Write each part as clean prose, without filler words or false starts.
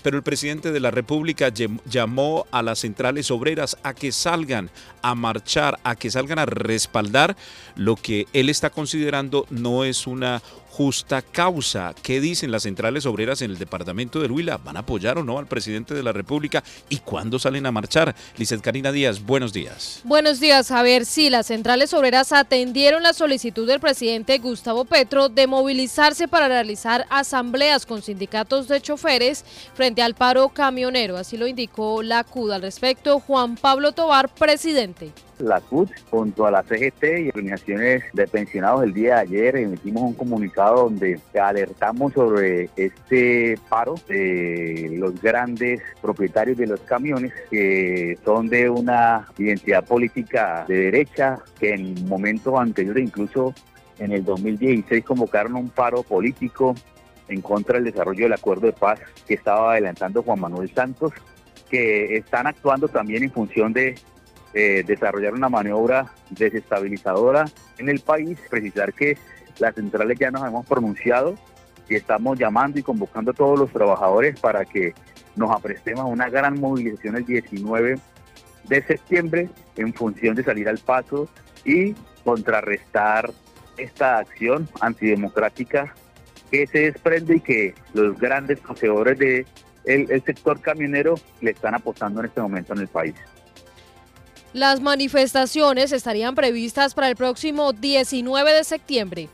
pero el presidente de la República llamó a las centrales obreras a que salgan a marchar, a que salgan a respaldar lo que él está considerando no es una justa causa. ¿Qué dicen las centrales obreras en el departamento del Huila? ¿Van a apoyar o no al presidente de la República? ¿Y cuándo salen a marchar? Lizeth Karina Díaz, buenos días. Buenos días, Javier. Sí, las centrales obreras atendieron la solicitud del presidente Gustavo Petro de movilizarse para realizar asambleas con sindicatos de choferes frente al paro camionero. Así lo indicó la CUT. Al respecto, Juan Pablo Tovar, presidente. La CUT, junto a la CGT y organizaciones de pensionados, el día de ayer emitimos un comunicado donde alertamos sobre este paro de los grandes propietarios de los camiones, que son de una identidad política de derecha, que en momentos anteriores, incluso en el 2016, convocaron un paro político en contra del desarrollo del acuerdo de paz que estaba adelantando Juan Manuel Santos, que están actuando también en función de desarrollar una maniobra desestabilizadora en el país. Precisar que las centrales ya nos hemos pronunciado y estamos llamando y convocando a todos los trabajadores para que nos aprestemos a una gran movilización el 19 de septiembre en función de salir al paso y contrarrestar esta acción antidemocrática que se desprende y que los grandes poseedores del sector camionero le están apostando en este momento en el país. Las manifestaciones estarían previstas para el próximo 19 de septiembre.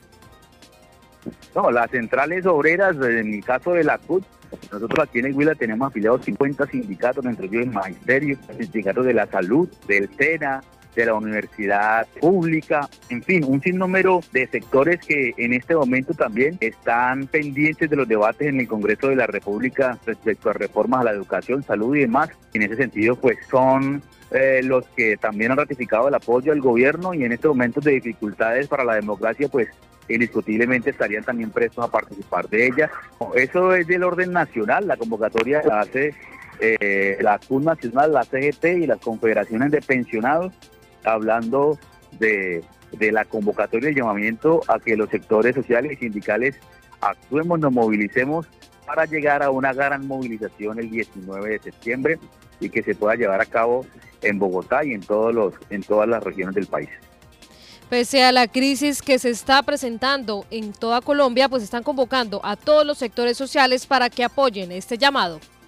No, las centrales obreras, en el caso de la CUT, nosotros aquí en el Huila tenemos afiliados 50 sindicatos, entre ellos el Magisterio, sindicatos de la salud, del SENA, de la universidad pública, en fin, un sinnúmero de sectores que en este momento también están pendientes de los debates en el Congreso de la República respecto a reformas a la educación, salud y demás. En ese sentido, pues son los que también han ratificado el apoyo al gobierno, y en estos momentos de dificultades para la democracia, pues indiscutiblemente estarían también prestos a participar de ella. Eso es del orden nacional. La convocatoria la hace la CUT nacional, la CGT y las confederaciones de pensionados, hablando de la convocatoria y el llamamiento a que los sectores sociales y sindicales actuemos, nos movilicemos para llegar a una gran movilización el 19 de septiembre y que se pueda llevar a cabo en Bogotá y en todas las regiones del país. Pese a la crisis que se está presentando en toda Colombia, pues están convocando a todos los sectores sociales para que apoyen este llamado.